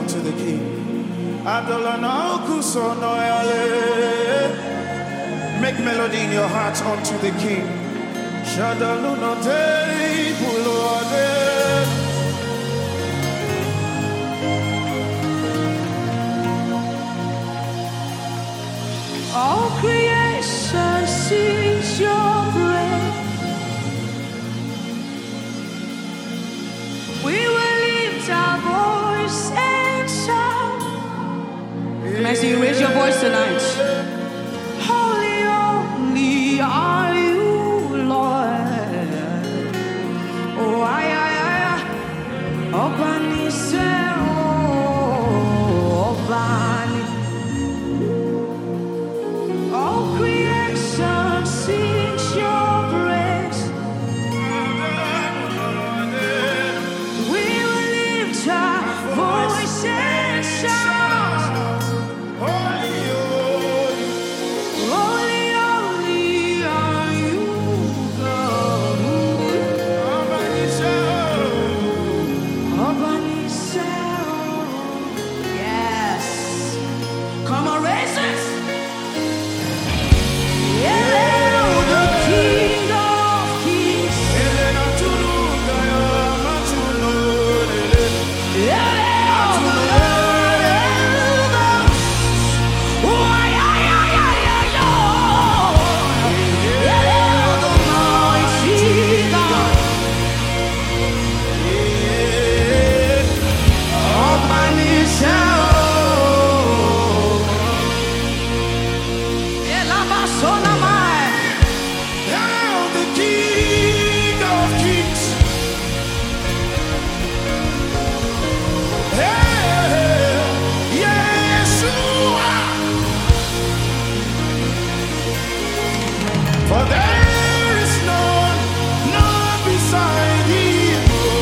unto the King. Make melody in your heart unto the King. All creation sings your praise. We will lift our voice and shout. Can I see you raise your voice tonight? Holy, holy are you, Lord. Oh, Obani say, oh, Obani. All creation sings your praise. We will lift our voice and shout. Holy, holy are you, God. Yes. Come on, raise it. For there is none beside Him.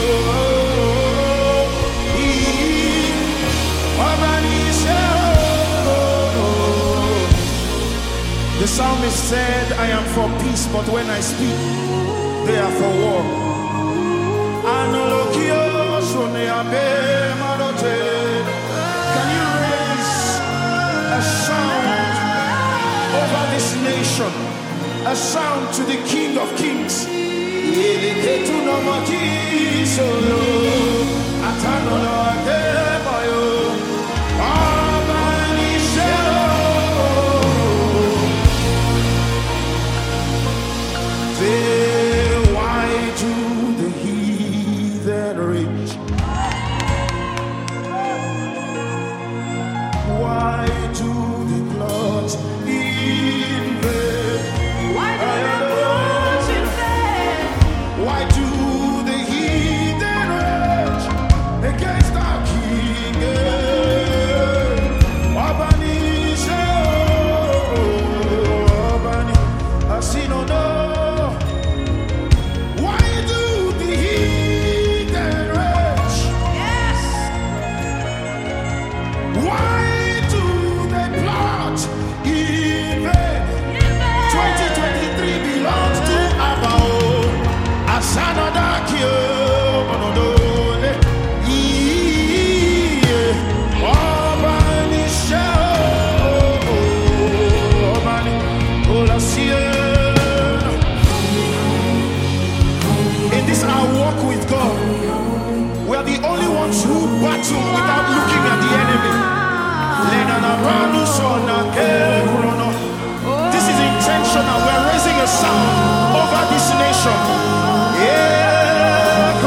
The psalmist said, I am for peace, but when I speak, they are for war. Can you raise a sound over this nation? A sound to the King of Kings. Why do the heathen rage? Why do the clouds invade? Why do the clouds invade? Why do the heathen rage against our King? I see no. Why do the heathen rage? Yes. Why do they plot invade? 2023 belongs to our own. Asanodakio, Monodole, Obani Shao, Obani, Olasien. In this our walk with God, we are the only ones who battle without looking at the enemy. This is intentional. We are raising a sound over this nation. Yeah.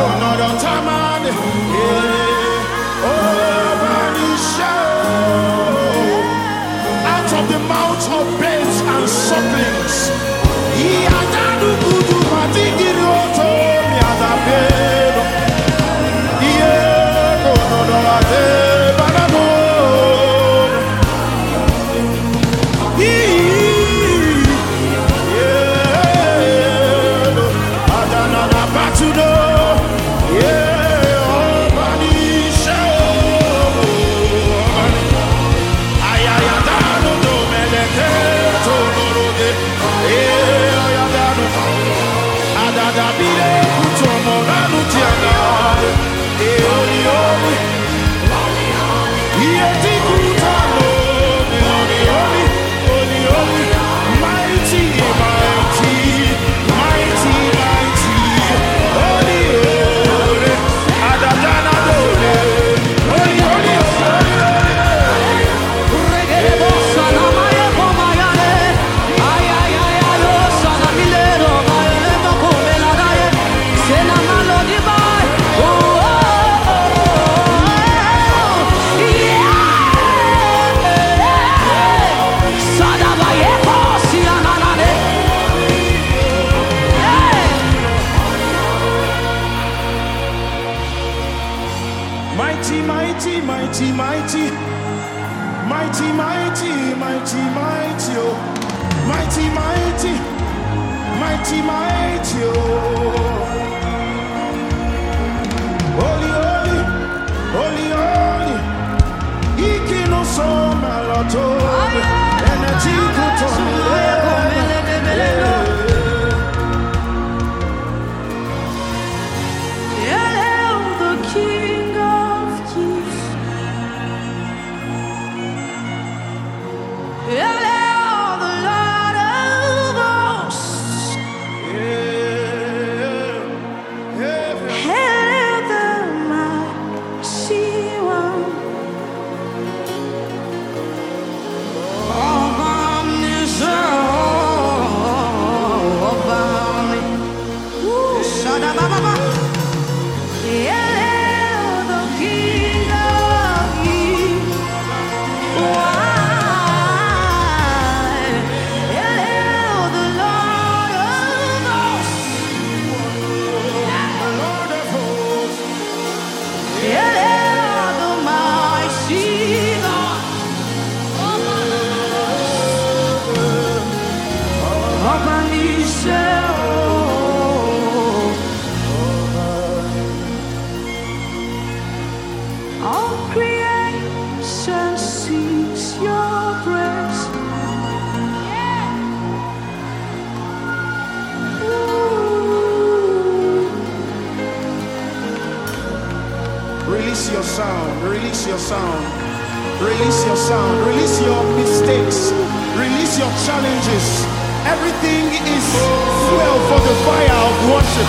Release your sound, release your sound, release your sound, release your mistakes, release your challenges. Everything is fuel for the fire of worship.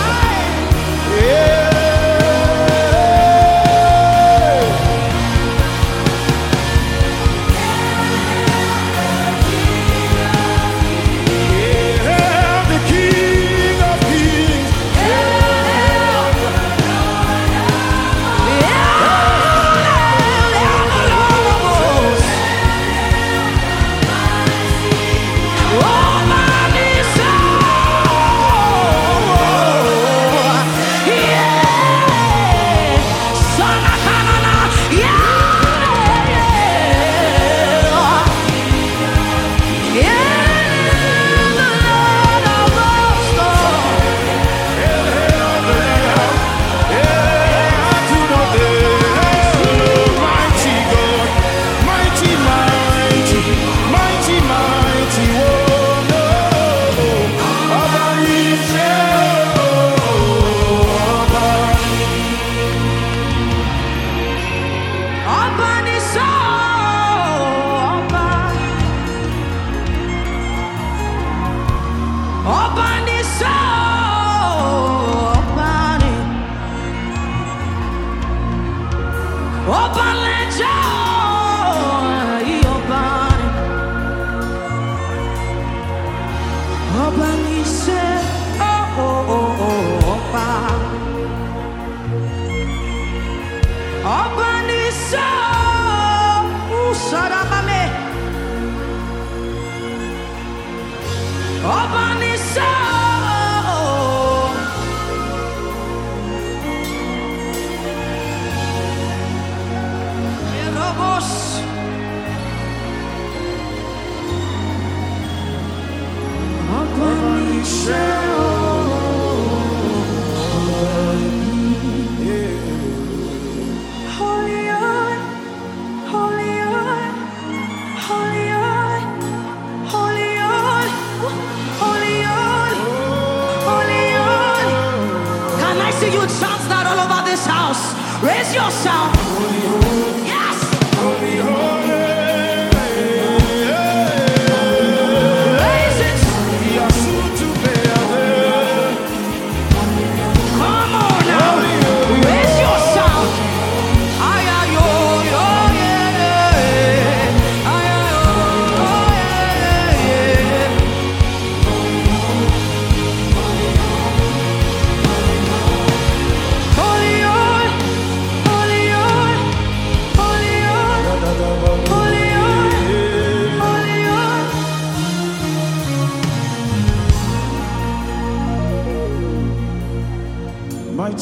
Yeah. Open this up.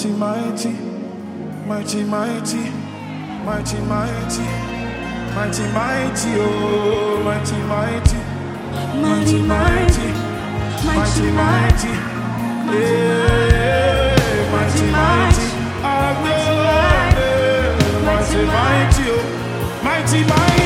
Mighty, mighty, mighty, mighty, mighty, mighty, mighty, mighty, oh, mighty, mighty, mighty, mighty, mighty, mighty, yeah, mighty, mighty, mighty, mighty, mighty, mighty, mighty.